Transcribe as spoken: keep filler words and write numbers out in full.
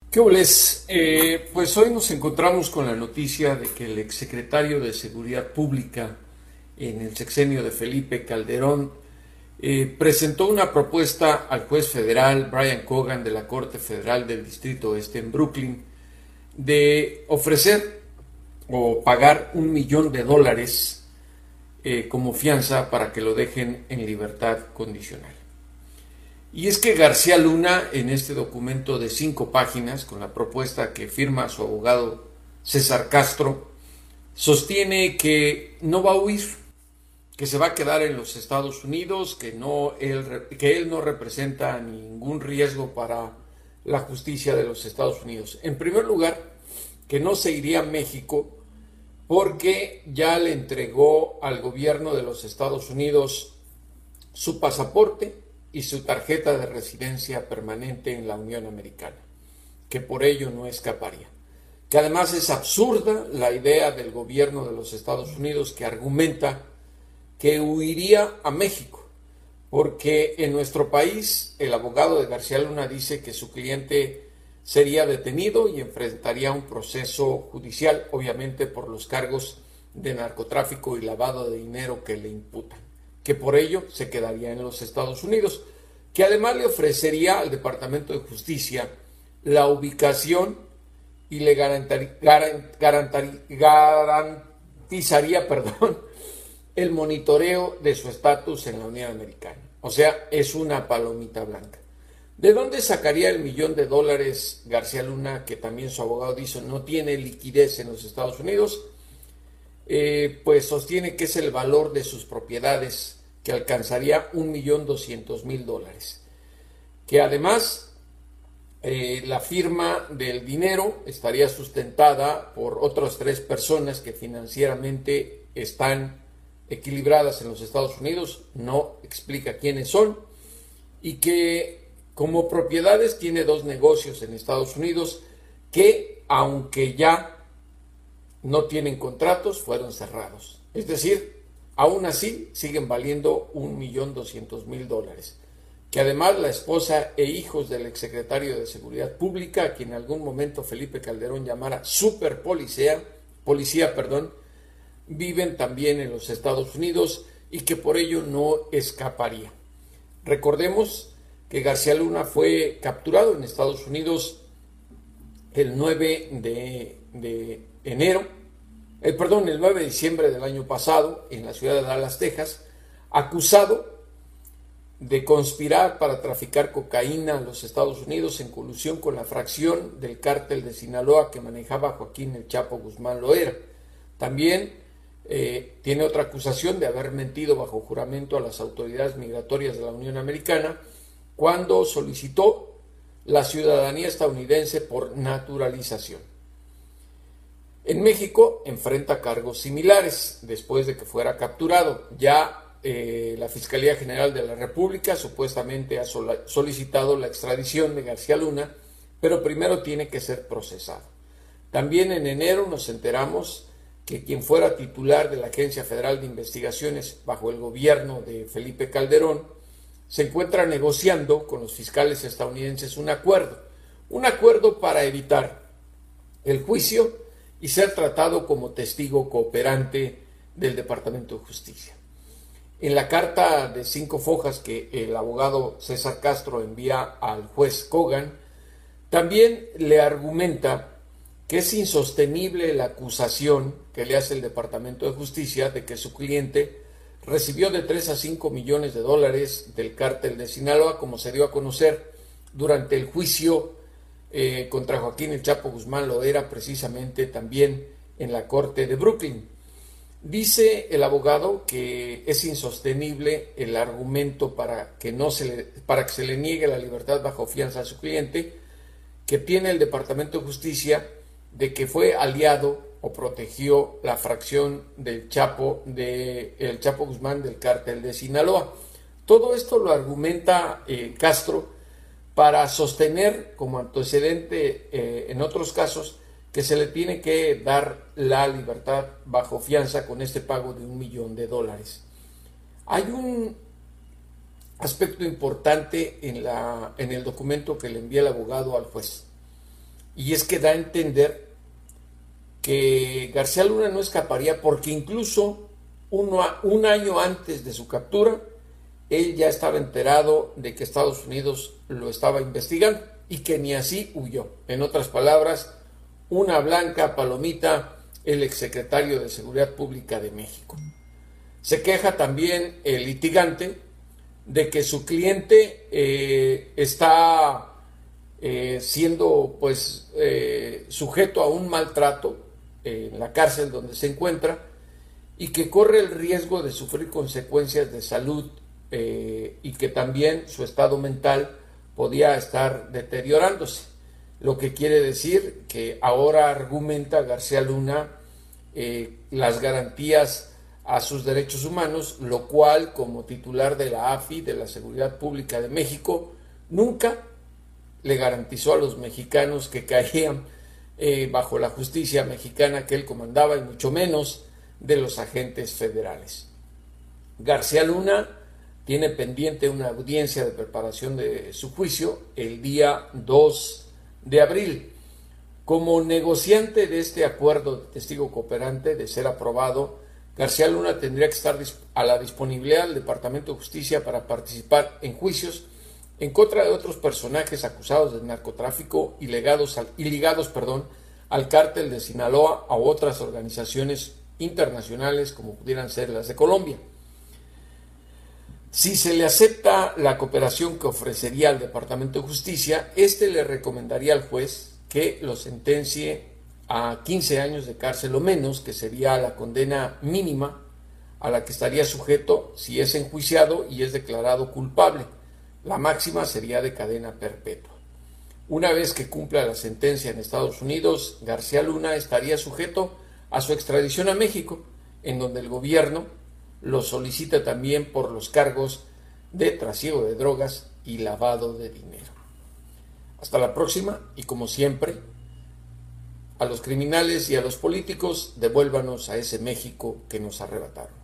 ¿Qué hules? Eh, pues hoy nos encontramos con la noticia de que el exsecretario de Seguridad Pública en el sexenio de Felipe Calderón eh, presentó una propuesta al juez federal Brian Cogan de la Corte Federal del Distrito Este en Brooklyn de ofrecer o pagar un millón de dólares eh, como fianza para que lo dejen en libertad condicional. Y es que García Luna, en este documento de cinco páginas, con la propuesta que firma su abogado César Castro, sostiene que no va a huir, que se va a quedar en los Estados Unidos, que, no, él, que él no representa ningún riesgo para la justicia de los Estados Unidos. En primer lugar, que no se iría a México porque ya le entregó al gobierno de los Estados Unidos su pasaporte y su tarjeta de residencia permanente en la Unión Americana, que por ello no escaparía. Que además es absurda la idea del gobierno de los Estados Unidos que argumenta que huiría a México, porque en nuestro país el abogado de García Luna dice que su cliente sería detenido y enfrentaría un proceso judicial, obviamente por los cargos de narcotráfico y lavado de dinero que le imputan, que por ello se quedaría en los Estados Unidos, que además le ofrecería al Departamento de Justicia la ubicación y le garantar, garantar, garantizaría perdón, el monitoreo de su estatus en la Unión Americana. O sea, es una palomita blanca. ¿De dónde sacaría el millón de dólares García Luna, que también su abogado dice no tiene liquidez en los Estados Unidos? Eh, pues sostiene que es el valor de sus propiedades, que alcanzaría un millón doscientos mil dólares. Que además eh, la firma del dinero estaría sustentada por otras tres personas que financieramente están equilibradas en los Estados Unidos, no explica quiénes son, y que como propiedades tiene dos negocios en Estados Unidos que, aunque ya no tienen contratos, fueron cerrados. Es decir, aún así siguen valiendo un millón doscientos mil dólares. Que además la esposa e hijos del exsecretario de Seguridad Pública, a quien en algún momento Felipe Calderón llamara super policía, policía, perdón, viven también en los Estados Unidos y que por ello no escaparía. Recordemos que García Luna fue capturado en Estados Unidos el nueve de, de enero, eh, perdón, el nueve de diciembre del año pasado en la ciudad de Dallas, Texas, acusado de conspirar para traficar cocaína a los Estados Unidos en colusión con la fracción del cártel de Sinaloa que manejaba Joaquín El Chapo Guzmán Loera. También eh, tiene otra acusación de haber mentido bajo juramento a las autoridades migratorias de la Unión Americana cuando solicitó la ciudadanía estadounidense por naturalización. En México enfrenta cargos similares después de que fuera capturado. Ya eh, la Fiscalía General de la República supuestamente ha sol- solicitado la extradición de García Luna, pero primero tiene que ser procesado. También en enero nos enteramos que quien fuera titular de la Agencia Federal de Investigaciones bajo el gobierno de Felipe Calderón se encuentra negociando con los fiscales estadounidenses un acuerdo, un acuerdo para evitar el juicio y ser tratado como testigo cooperante del Departamento de Justicia. En la carta de cinco fojas que el abogado César Castro envía al juez Cogan, también le argumenta que es insostenible la acusación que le hace el Departamento de Justicia de que su cliente recibió de tres a cinco millones de dólares del cártel de Sinaloa, como se dio a conocer durante el juicio eh, contra Joaquín El Chapo Guzmán Loera, precisamente también en la corte de Brooklyn. Dice el abogado que es insostenible el argumento para que, no se le, para que se le niegue la libertad bajo fianza a su cliente, que tiene el Departamento de Justicia de que fue aliado o protegió la fracción del Chapo, de el Chapo Guzmán del cártel de Sinaloa. Todo esto lo argumenta eh, Castro para sostener como antecedente eh, en otros casos que se le tiene que dar la libertad bajo fianza con este pago de un millón de dólares. Hay un aspecto importante en, la, en el documento que le envía el abogado al juez. y es que da a entender que García Luna no escaparía porque incluso uno, un año antes de su captura, él ya estaba enterado de que Estados Unidos lo estaba investigando y que ni así huyó. En otras palabras, una blanca palomita, el exsecretario de Seguridad Pública de México. Se queja también el litigante de que su cliente eh, está eh, siendo pues eh, sujeto a un maltrato eh, en la cárcel donde se encuentra y que corre el riesgo de sufrir consecuencias de salud eh, y que también su estado mental podía estar deteriorándose. Lo que quiere decir que ahora argumenta García Luna eh, las garantías a sus derechos humanos, lo cual, como titular de la A F I, de la Seguridad Pública de México, nunca le garantizó a los mexicanos que caían eh, bajo la justicia mexicana que él comandaba, y mucho menos de los agentes federales. García Luna tiene pendiente una audiencia de preparación de su juicio el día dos de abril. Como negociante de este acuerdo de testigo cooperante, de ser aprobado, García Luna tendría que estar a la disponibilidad del Departamento de Justicia para participar en juicios en contra de otros personajes acusados de narcotráfico y ligados al, y ligados, perdón, al cártel de Sinaloa a otras organizaciones internacionales como pudieran ser las de Colombia. Si se le acepta la cooperación que ofrecería al Departamento de Justicia, este le recomendaría al juez que lo sentencie a quince años de cárcel o menos, que sería la condena mínima a la que estaría sujeto si es enjuiciado y es declarado culpable. La máxima sería de cadena perpetua. Una vez que cumpla la sentencia en Estados Unidos, García Luna estaría sujeto a su extradición a México, en donde el gobierno lo solicita también por los cargos de trasiego de drogas y lavado de dinero. Hasta la próxima, y como siempre, a los criminales y a los políticos, devuélvanos a ese México que nos arrebataron.